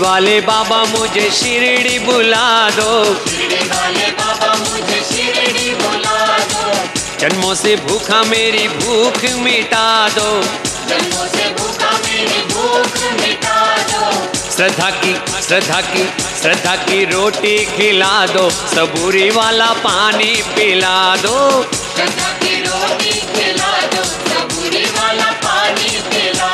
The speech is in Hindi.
वाले बाबा मुझे शिरडी बुला दो, शिरडी वाले बाबा मुझे शिरडी बुला दो। जन्मों से भूखा मेरी भूख मिटा दो, जन्मों से भूखा मेरी भूख मिटा दो। श्रद्धा की रोटी खिला दो, सबूरी वाला पानी पिला दो। श्रद्धा की रोटी खिला दो, सबूरी वाला पानी पिला